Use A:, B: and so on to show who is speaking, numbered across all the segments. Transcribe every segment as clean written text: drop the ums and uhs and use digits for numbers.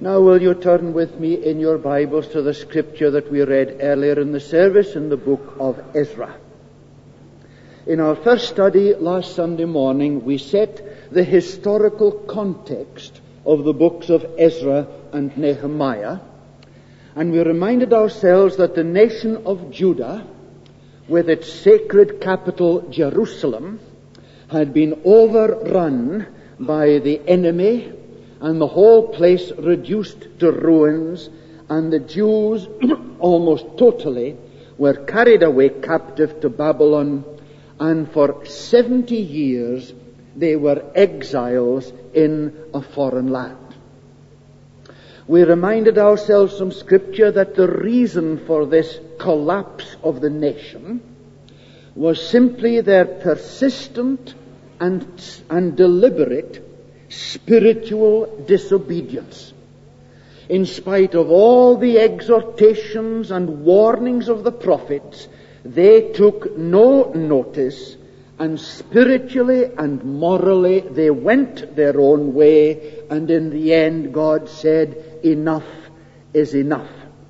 A: Now will you turn with me in your Bibles to the scripture that we read earlier in the service in the book of Ezra. In our first study last Sunday morning, we set the historical context of the books of Ezra and Nehemiah, and we reminded ourselves that the nation of Judah, with its sacred capital Jerusalem, had been overrun by the enemy and the whole place reduced to ruins, and the Jews almost totally were carried away captive to Babylon, and for 70 years they were exiles in a foreign land. We reminded ourselves from Scripture that the reason for this collapse of the nation was simply their persistent and deliberate spiritual disobedience. In spite of all the exhortations and warnings of the prophets, they took no notice, and spiritually and morally they went their own way, and in the end God said, "Enough is enough."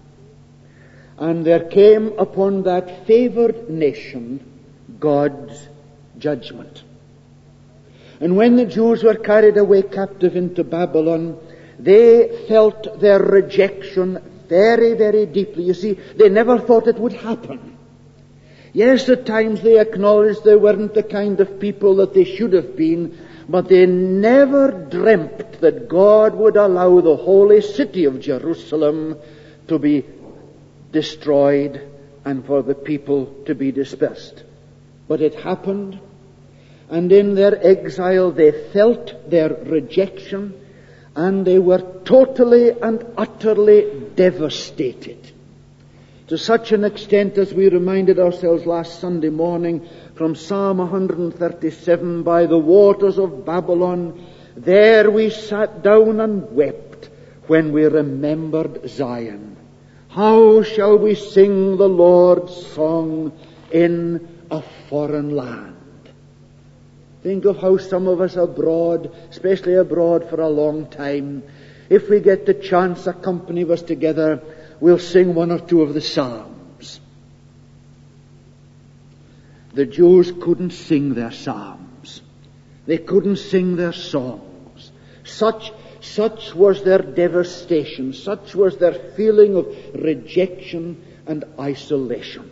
A: And there came upon that favored nation God's judgment. And when the Jews were carried away captive into Babylon, they felt their rejection very, very deeply. You see, they never thought it would happen. Yes, at times they acknowledged they weren't the kind of people that they should have been, but they never dreamt that God would allow the holy city of Jerusalem to be destroyed and for the people to be dispersed. But it happened. And in their exile they felt their rejection, and they were totally and utterly devastated. To such an extent, as we reminded ourselves last Sunday morning from Psalm 137, "By the waters of Babylon, there we sat down and wept when we remembered Zion. How shall we sing the Lord's song in a foreign land?" Think of how some of us abroad, especially abroad for a long time, if we get the chance, a company of us together, we'll sing one or two of the Psalms. The Jews couldn't sing their Psalms. They couldn't sing their songs. Such was their devastation. Such was their feeling of rejection and isolation.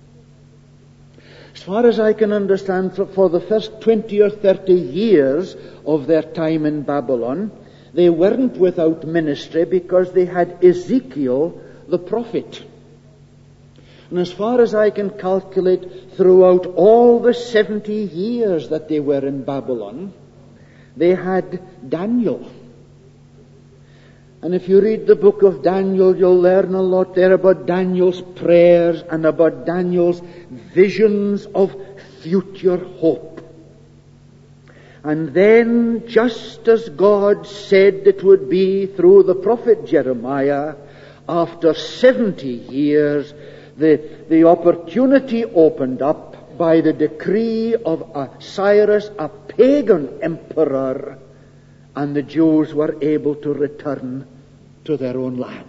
A: As far as I can understand, for the first 20 or 30 years of their time in Babylon, they weren't without ministry because they had Ezekiel the prophet. And as far as I can calculate, throughout all the 70 years that they were in Babylon, they had Daniel. And if you read the book of Daniel, you'll learn a lot there about Daniel's prayers and about Daniel's visions of future hope. And then, just as God said it would be through the prophet Jeremiah, after 70 years, the opportunity opened up by the decree of Cyrus, a pagan emperor, and the Jews were able to return to their own land.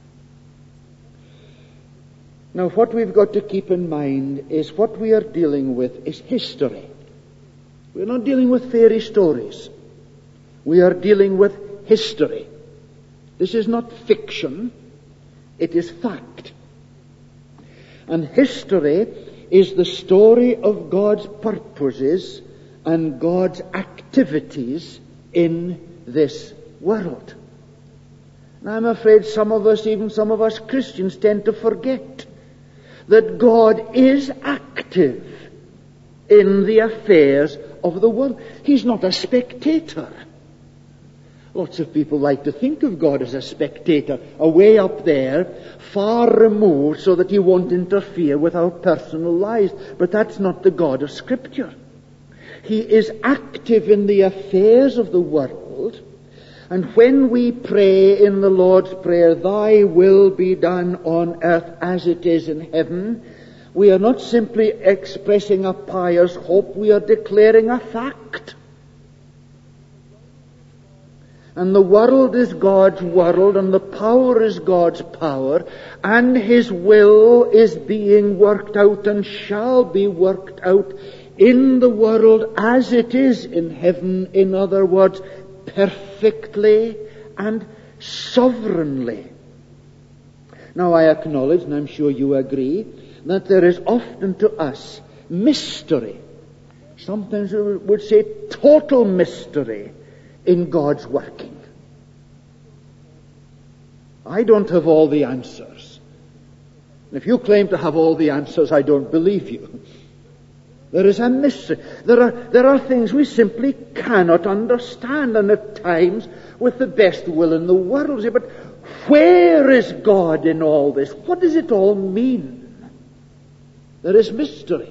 A: Now, what we've got to keep in mind is what we are dealing with is history. We're not dealing with fairy stories. We are dealing with history. This is not fiction. It is fact. And history is the story of God's purposes and God's activities in this world. And I'm afraid some of us, even some of us Christians, tend to forget that God is active in the affairs of the world. He's not a spectator. Lots of people like to think of God as a spectator, away up there, far removed, so that he won't interfere with our personal lives. But that's not the God of Scripture. He is active in the affairs of the world. And when we pray in the Lord's Prayer, "Thy will be done on earth as it is in heaven," we are not simply expressing a pious hope, we are declaring a fact. And the world is God's world, and the power is God's power, and His will is being worked out and shall be worked out in the world as it is in heaven. In other words, perfectly and sovereignly. Now I acknowledge, and I'm sure you agree, that there is often to us mystery. Sometimes we would say total mystery in God's working. I don't have all the answers. If you claim to have all the answers, I don't believe you. There is a mystery. There are things we simply cannot understand, and at times, with the best will in the world, say, but where is God in all this? What does it all mean? There is mystery.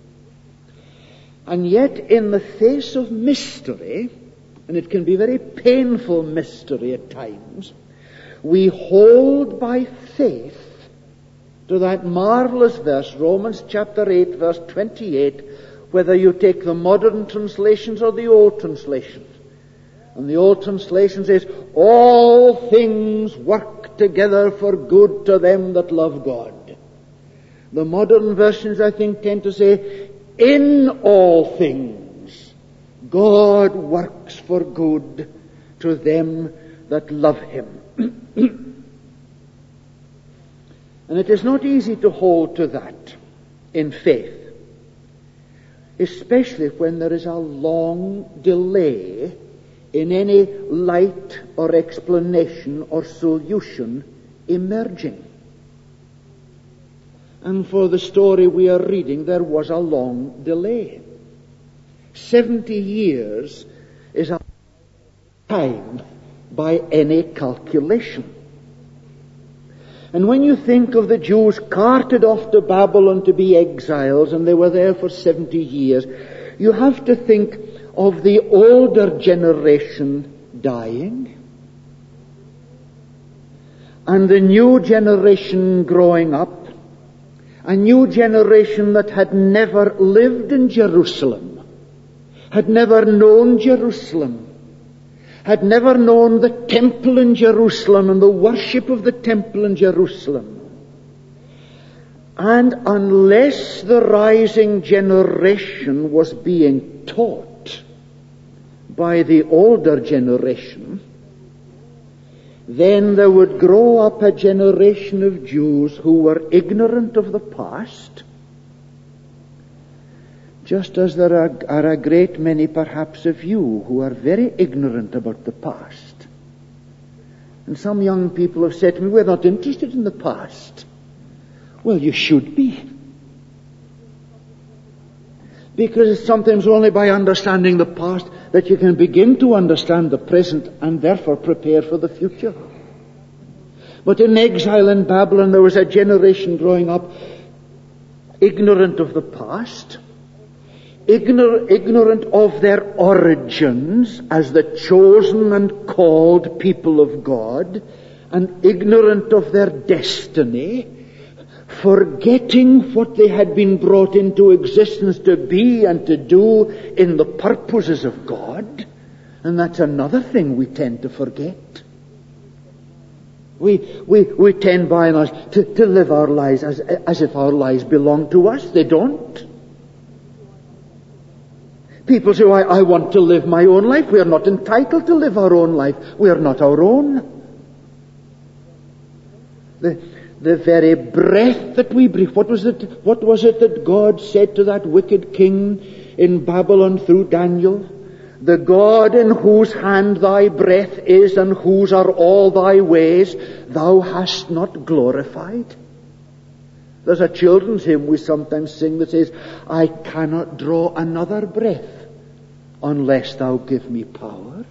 A: And yet, in the face of mystery, and it can be very painful mystery at times, we hold by faith to that marvelous verse, Romans chapter 8, verse 28, whether you take the modern translations or the old translations. And the old translation says, all things work together for good to them that love God. The modern versions, I think, tend to say, in all things, God works for good to them that love Him. And it is not easy to hold to that in faith, especially when there is a long delay in any light or explanation or solution emerging. And for the story we are reading, there was a long delay. 70 years is a time by any calculation. And when you think of the Jews carted off to Babylon to be exiles, and they were there for 70 years, you have to think of the older generation dying, and the new generation growing up, a new generation that had never lived in Jerusalem, had never known Jerusalem, had never known the temple in Jerusalem and the worship of the temple in Jerusalem. And unless the rising generation was being taught by the older generation, then there would grow up a generation of Jews who were ignorant of the past, just as there are a great many perhaps of you who are very ignorant about the past. And some young people have said to me, we're not interested in the past. Well, you should be. Because it's sometimes only by understanding the past that you can begin to understand the present and therefore prepare for the future. But in exile in Babylon, there was a generation growing up ignorant of the past, ignorant of their origins as the chosen and called people of God, and ignorant of their destiny, forgetting what they had been brought into existence to be and to do in the purposes of God. And that's another thing we tend to forget. We tend by and large to live our lives as if our lives belong to us. They don't. People say, I want to live my own life. We are not entitled to live our own life. We are not our own. The very breath that we breathe. What was it that God said to that wicked king in Babylon through Daniel? The God in whose hand thy breath is and whose are all thy ways, thou hast not glorified. There's a children's hymn we sometimes sing that says, I cannot draw another breath unless thou give me power.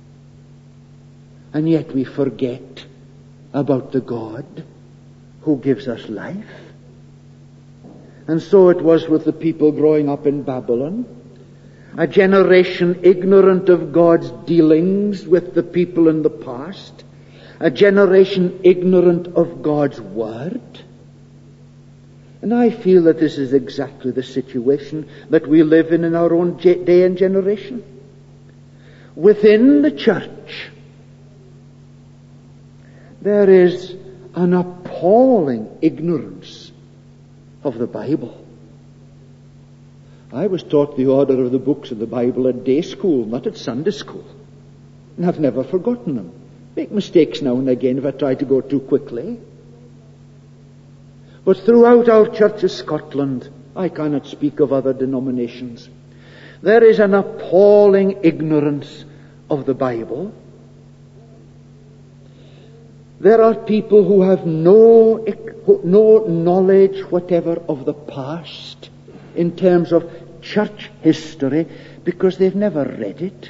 A: And yet we forget about the God who gives us life. And so it was with the people growing up in Babylon. A generation ignorant of God's dealings with the people in the past. A generation ignorant of God's word. And I feel that this is exactly the situation that we live in our own day and generation. Within the church, there is an appalling ignorance of the Bible. I was taught the order of the books of the Bible at day school, not at Sunday school. And I've never forgotten them. Make mistakes now and again if I try to go too quickly. But throughout our Church of Scotland, I cannot speak of other denominations, there is an appalling ignorance of the Bible. There are people who have no knowledge whatever of the past in terms of church history because they've never read it.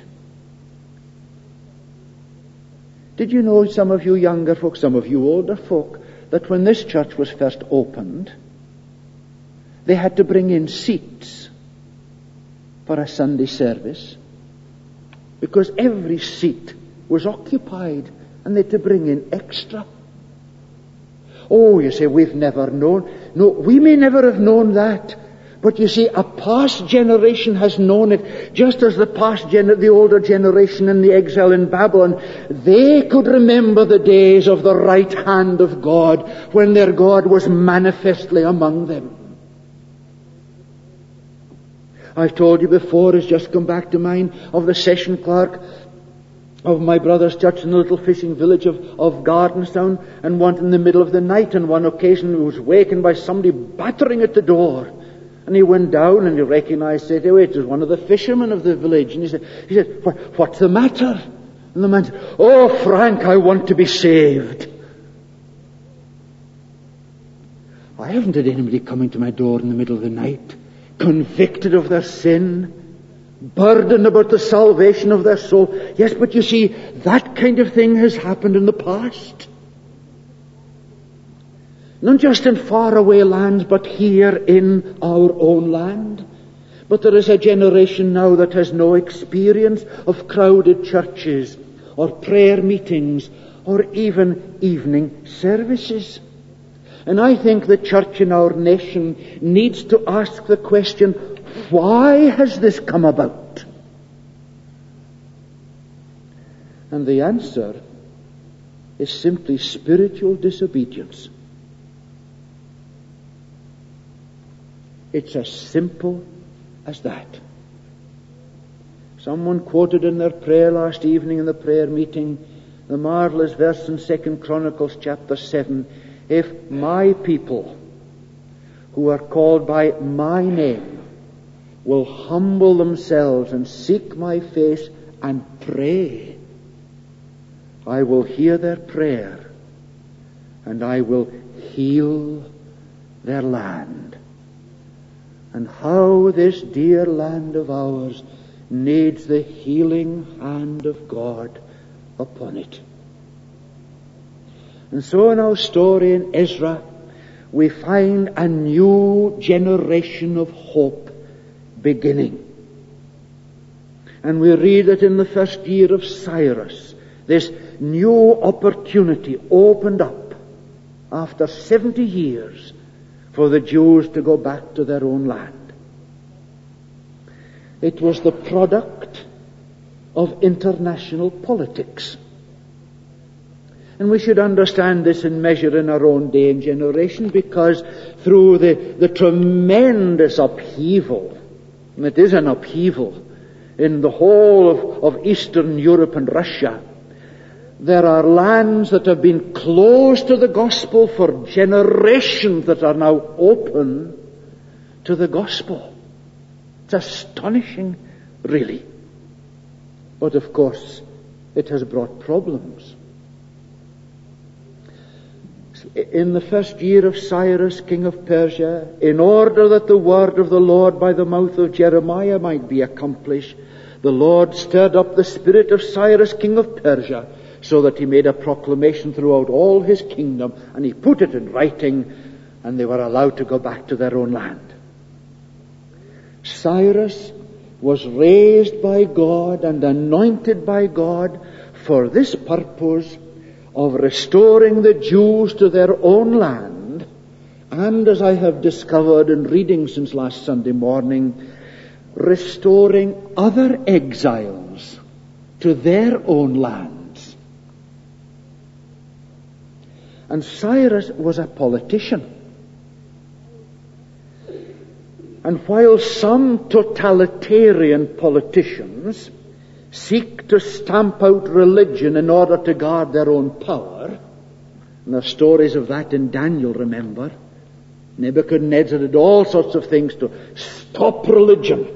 A: Did you know, some of you younger folk, some of you older folk, that when this church was first opened, they had to bring in seats for a Sunday service because every seat was occupied and they had to bring in extra. Oh, you say, we've never known. No, we may never have known that. But you see, a past generation has known it, just as the older generation in the exile in Babylon, they could remember the days of the right hand of God, when their God was manifestly among them. I've told you before, it's just come back to mind, of the session clerk of my brother's church in the little fishing village of Gardenstown, and one in the middle of the night, on one occasion, he was wakened by somebody battering at the door. And he went down and he recognized straight away it was one of the fishermen of the village. And he said, what's the matter? And the man said, oh, Frank, I want to be saved. I haven't had anybody coming to my door in the middle of the night, convicted of their sin, burdened about the salvation of their soul. Yes, but you see, that kind of thing has happened in the past. Not just in faraway lands, but here in our own land. But there is a generation now that has no experience of crowded churches, or prayer meetings, or even evening services. And I think the church in our nation needs to ask the question, why has this come about? And the answer is simply spiritual disobedience. It's as simple as that. Someone quoted in their prayer last evening in the prayer meeting the marvelous verse in 2 Chronicles chapter 7. If my people, who are called by my name, will humble themselves and seek my face and pray, I will hear their prayer and I will heal their land. And how this dear land of ours needs the healing hand of God upon it. And so in our story in Ezra, we find a new generation of hope beginning. And we read that in the first year of Cyrus, this new opportunity opened up after 70 years for the Jews to go back to their own land. It was the product of international politics. And we should understand this and measure in our own day and generation, because through the tremendous upheaval, and it is an upheaval, in the whole of Eastern Europe and Russia, there are lands that have been closed to the gospel for generations that are now open to the gospel. It's astonishing, really. But of course, it has brought problems. In the first year of Cyrus, king of Persia, in order that the word of the Lord by the mouth of Jeremiah might be accomplished, the Lord stirred up the spirit of Cyrus, king of Persia, so that he made a proclamation throughout all his kingdom, and he put it in writing, and they were allowed to go back to their own land. Cyrus was raised by God and anointed by God for this purpose of restoring the Jews to their own land, and, as I have discovered in reading since last Sunday morning, restoring other exiles to their own lands. And Cyrus was a politician. And while some totalitarian politicians seek to stamp out religion in order to guard their own power, and there are stories of that in Daniel, remember, Nebuchadnezzar did all sorts of things to stop religion.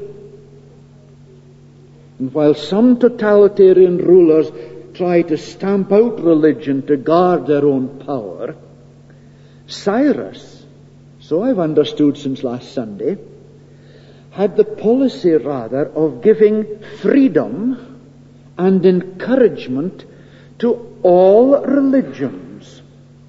A: And while some totalitarian rulers try to stamp out religion to guard their own power, Cyrus, so I've understood since last Sunday, had the policy rather of giving freedom and encouragement to all religions.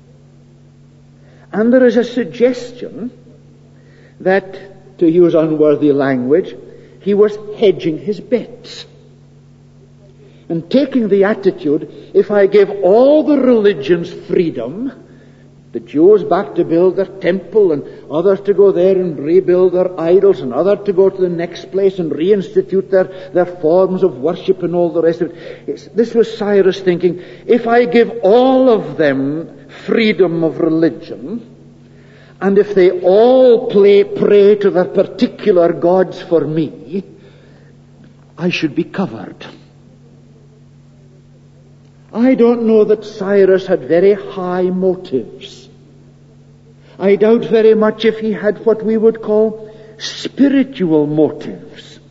A: And there is a suggestion that, to use unworthy language, he was hedging his bets and taking the attitude, if I give all the religions freedom, the Jews back to build their temple and others to go there and rebuild their idols and others to go to the next place and reinstitute their forms of worship and all the rest of it. This was Cyrus thinking, if I give all of them freedom of religion, and if they all pray to their particular gods for me, I should be covered. I don't know that Cyrus had very high motives. I doubt very much if he had what we would call spiritual motives.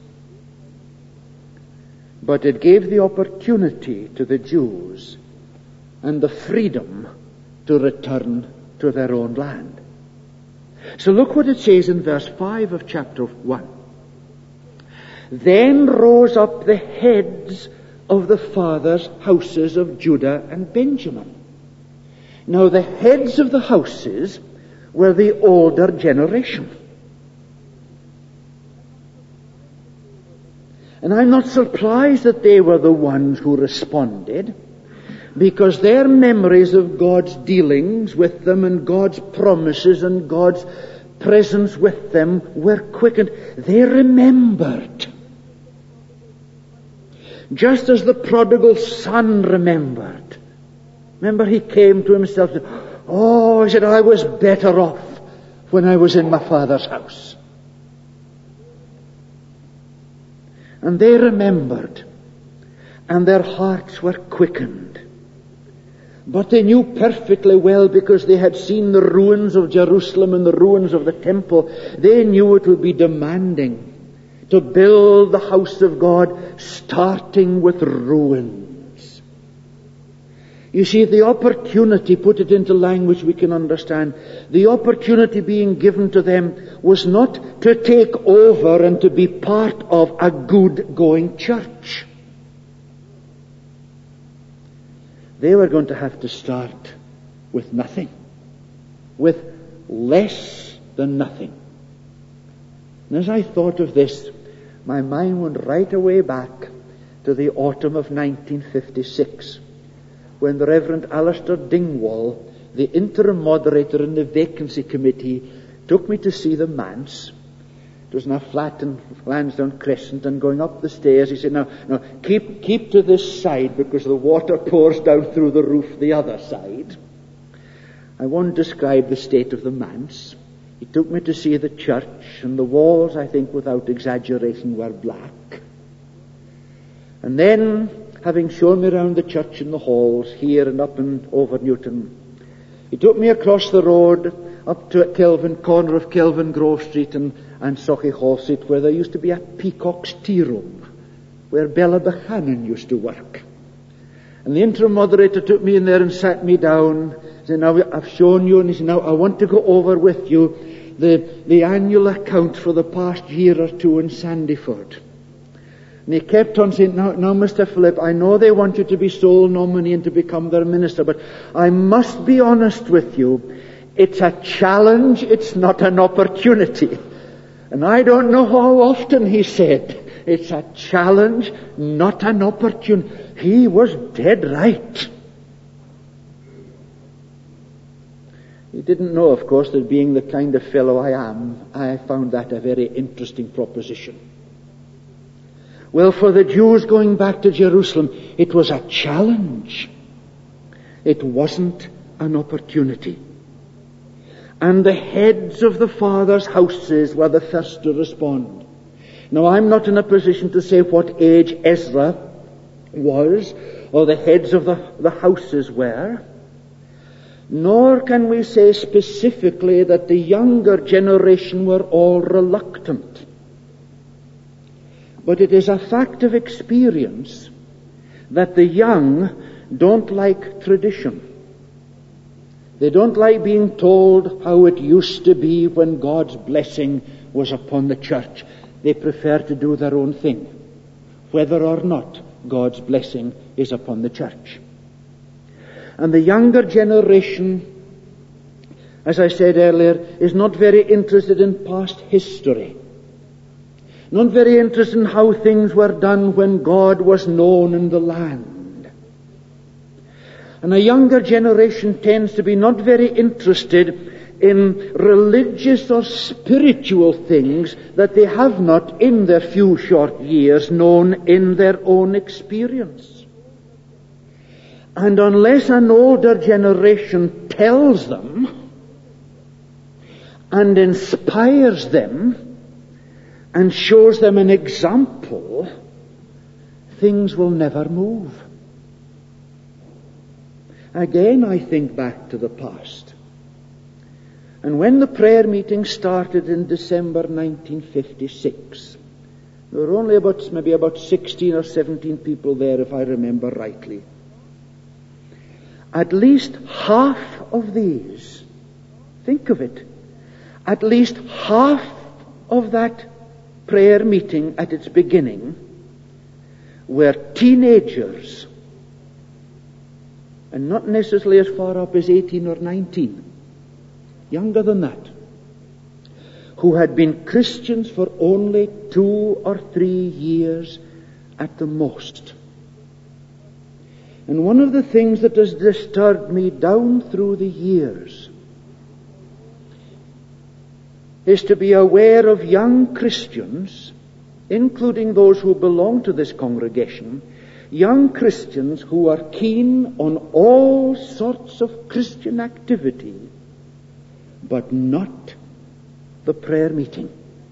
A: But it gave the opportunity to the Jews and the freedom to return to their own land. So look what it says in verse 5 of chapter 1. Then rose up the heads of the fathers' houses of Judah and Benjamin. Now the heads of the houses were the older generation. And I'm not surprised that they were the ones who responded, because their memories of God's dealings with them and God's promises and God's presence with them were quickened. They remembered. Just as the prodigal son remembered. Remember, he came to himself and said, oh, he said, I was better off when I was in my father's house. And they remembered, and their hearts were quickened. But they knew perfectly well, because they had seen the ruins of Jerusalem and the ruins of the temple, they knew it would be demanding to build the house of God, starting with ruins. You see, the opportunity, put it into language we can understand, the opportunity being given to them was not to take over and to be part of a good-going church. They were going to have to start with nothing, with less than nothing. And as I thought of this, my mind went right away back to the autumn of 1956, when the Reverend Alistair Dingwall, the interim moderator in the vacancy committee, took me to see the manse. It was in a flat in Lansdowne Crescent, and going up the stairs, he said, now, keep to this side, because the water pours down through the roof the other side. I won't describe the state of the manse. He took me to see the church, and the walls, I think, without exaggeration, were black. And then, having shown me around the church and the halls, here and up and over Newton, he took me across the road up to corner of Kelvin Grove Street and Sauchiehall Street, where there used to be a Peacock's Tea Room, where Bella Buchanan used to work. And the interim moderator took me in there and sat me down. He said, now I've shown you, and he said, now I want to go over with you the annual account for the past year or two in Sandyford. And he kept on saying, now Mr. Philip, I know they want you to be sole nominee and to become their minister, but I must be honest with you. It's a challenge, it's not an opportunity. And I don't know how often he said, it's a challenge, not an opportunity. He was dead right. He didn't know, of course, that being the kind of fellow I am, I found that a very interesting proposition. Well, for the Jews going back to Jerusalem, it was a challenge. It wasn't an opportunity. And the heads of the fathers' houses were the first to respond. Now, I'm not in a position to say what age Ezra was, or the heads of the houses were, nor can we say specifically that the younger generation were all reluctant. But it is a fact of experience that the young don't like tradition. They don't like being told how it used to be when God's blessing was upon the church. They prefer to do their own thing, whether or not God's blessing is upon the church. And the younger generation, as I said earlier, is not very interested in past history. Not very interested in how things were done when God was known in the land. And a younger generation tends to be not very interested in religious or spiritual things that they have not in their few short years known in their own experience. And unless an older generation tells them and inspires them and shows them an example, things will never move. Again, I think back to the past. And when the prayer meeting started in December 1956, there were only maybe about 16 or 17 people there, if I remember rightly. At least half of these, think of it, at least half of that prayer meeting at its beginning were teenagers, and not necessarily as far up as 18 or 19, younger than that, who had been Christians for only 2 or 3 years at the most. And one of the things that has disturbed me down through the years is to be aware of young Christians, including those who belong to this congregation, young Christians who are keen on all sorts of Christian activity, but not the prayer meeting.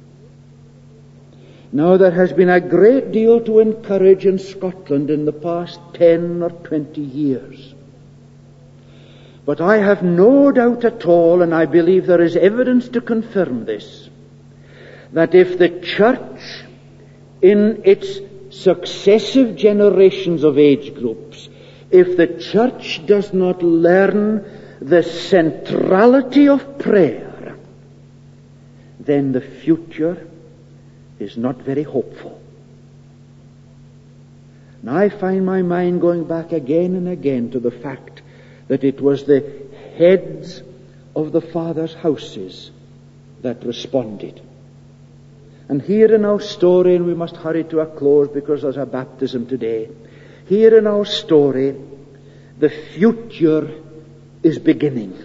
A: Now, there has been a great deal to encourage in Scotland in the past 10 or 20 years. But I have no doubt at all, and I believe there is evidence to confirm this, that if the church in its successive generations of age groups, if the church does not learn the centrality of prayer, then the future is not very hopeful. Now I find my mind going back again and again to the fact that it was the heads of the fathers' houses that responded. And here in our story, and we must hurry to a close because there's a baptism today, here in our story, the future is beginning.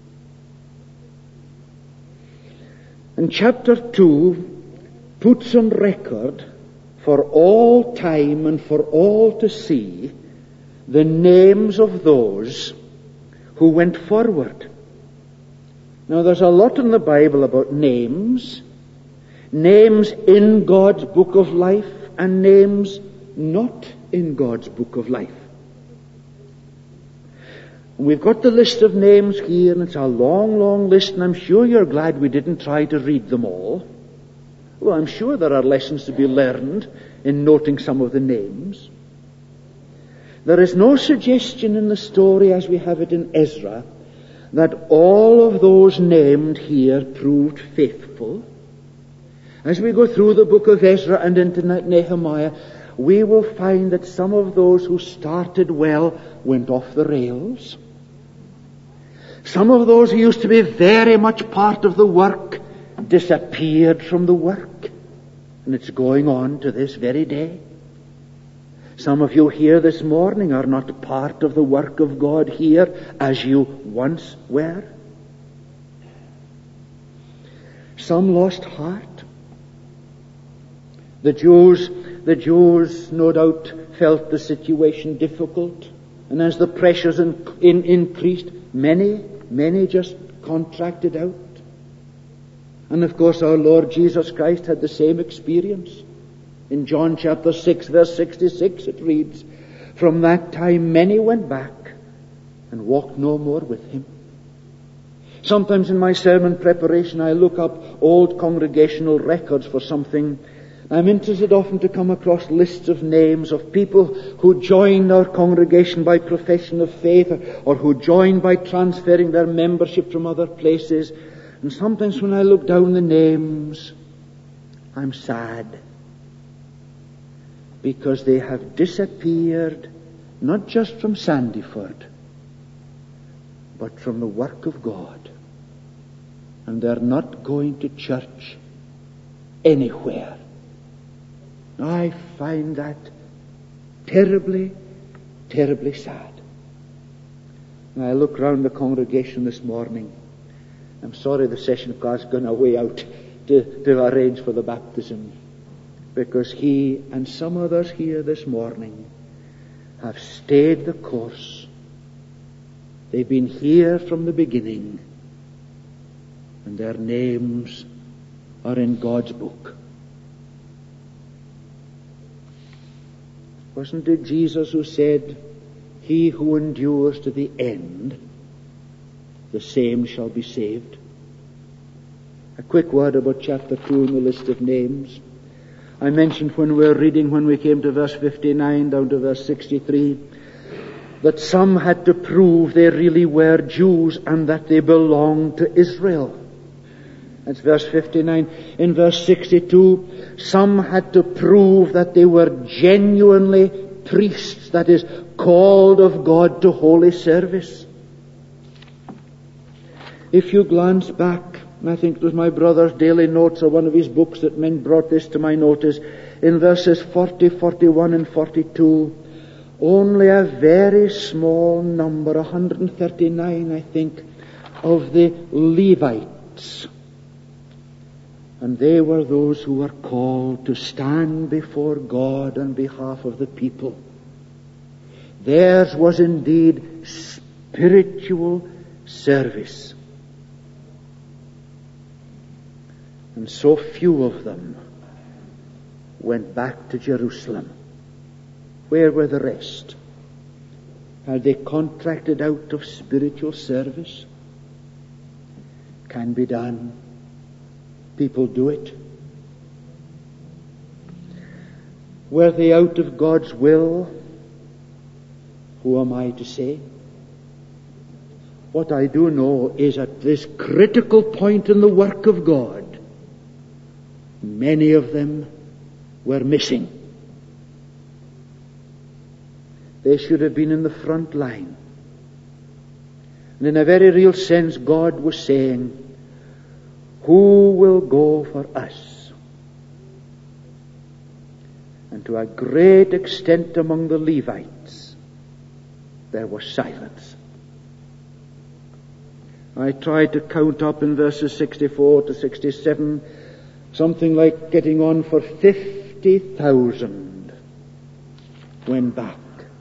A: And chapter 2 puts on record for all time and for all to see the names of those who went forward. Now, there's a lot in the Bible about names in God's book of life and names not in God's book of life. We've got the list of names here, and it's a long, long list, and I'm sure you're glad we didn't try to read them all. Well, I'm sure there are lessons to be learned in noting some of the names. There is no suggestion in the story as we have it in Ezra that all of those named here proved faithful. As we go through the book of Ezra and into Nehemiah, we will find that some of those who started well went off the rails. Some of those who used to be very much part of the work disappeared from the work. And it's going on to this very day. Some of you here this morning are not part of the work of God here as you once were. Some lost heart. The Jews no doubt felt the situation difficult, and as the pressures increased, Many just contracted out. And of course our Lord Jesus Christ had the same experience. In John chapter 6 verse 66 it reads, "From that time many went back and walked no more with him." Sometimes in my sermon preparation I look up old congregational records for something. I'm interested often to come across lists of names of people who joined our congregation by profession of faith or who joined by transferring their membership from other places. And sometimes when I look down the names, I'm sad because they have disappeared not just from Sandyford, but from the work of God. And they're not going to church anywhere. I find that terribly, terribly sad. And I look round the congregation this morning. I'm sorry the session clerk's gone away out to arrange for the baptism, because he and some others here this morning have stayed the course. They've been here from the beginning, and their names are in God's book. Wasn't it Jesus who said, "He who endures to the end, the same shall be saved"? A quick word about chapter 2 in the list of names. I mentioned when we came to verse 59 down to verse 63, that some had to prove they really were Jews and that they belonged to Israel. That's verse 59. In verse 62, some had to prove that they were genuinely priests, that is, called of God to holy service. If you glance back, and I think it was my brother's daily notes or one of his books that brought this to my notice, in verses 40, 41 and 42, only a very small number, 139 I think, of the Levites, and they were those who were called to stand before God on behalf of the people. Theirs was indeed spiritual service. And so few of them went back to Jerusalem. Where were the rest? Had they contracted out of spiritual service? Can be done. People do it. Were they out of God's will? Who am I to say? What I do know is at this critical point in the work of God, many of them were missing. They should have been in the front line. And in a very real sense, God was saying, "Who will go for us?" And to a great extent among the Levites, there was silence. I tried to count up in verses 64 to 67, something like getting on for 50,000 went back.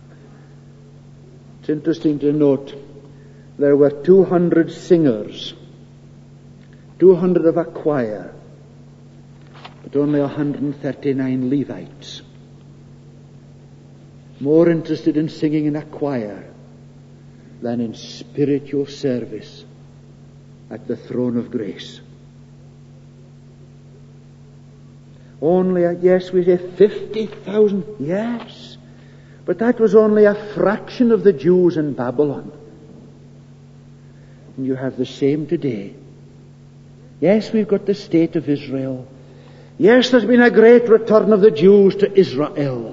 A: It's interesting to note there were 200 singers, 200 of a choir, but only 139 Levites. More interested in singing in a choir than in spiritual service at the throne of grace. Only, yes, we say 50,000, yes, but that was only a fraction of the Jews in Babylon. And you have the same today. Yes, we've got the state of Israel. Yes, there's been a great return of the Jews to Israel.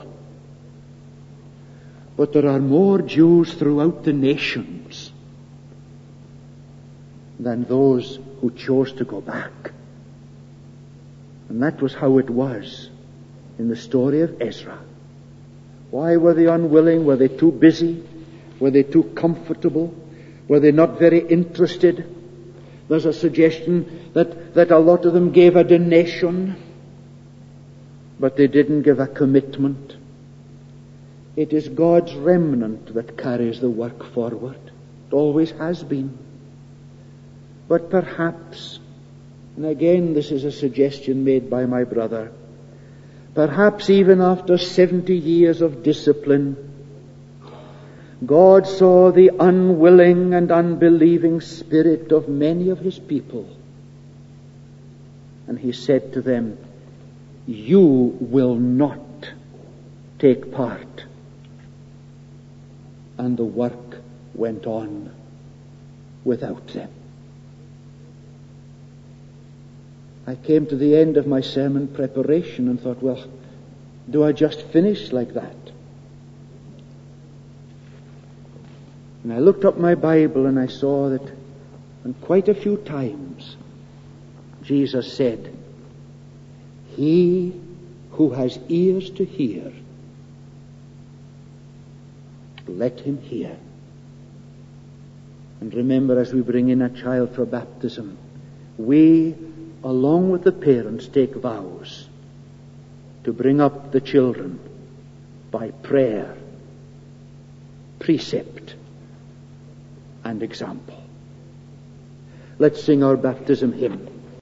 A: But there are more Jews throughout the nations than those who chose to go back. And that was how it was in the story of Ezra. Why were they unwilling? Were they too busy? Were they too comfortable? Were they not very interested? There's a suggestion that a lot of them gave a donation, but they didn't give a commitment. It is God's remnant that carries the work forward. It always has been. But perhaps, and again this is a suggestion made by my brother, perhaps even after 70 years of discipline, God saw the unwilling and unbelieving spirit of many of his people. And he said to them, you will not take part. And the work went on without them. I came to the end of my sermon preparation and thought, well, do I just finish like that? And I looked up my Bible and I saw that and quite a few times Jesus said, he who has ears to hear, let him hear. And remember, as we bring in a child for baptism, we, along with the parents, take vows to bring up the children by prayer, precept, and example. Let's sing our baptism hymn.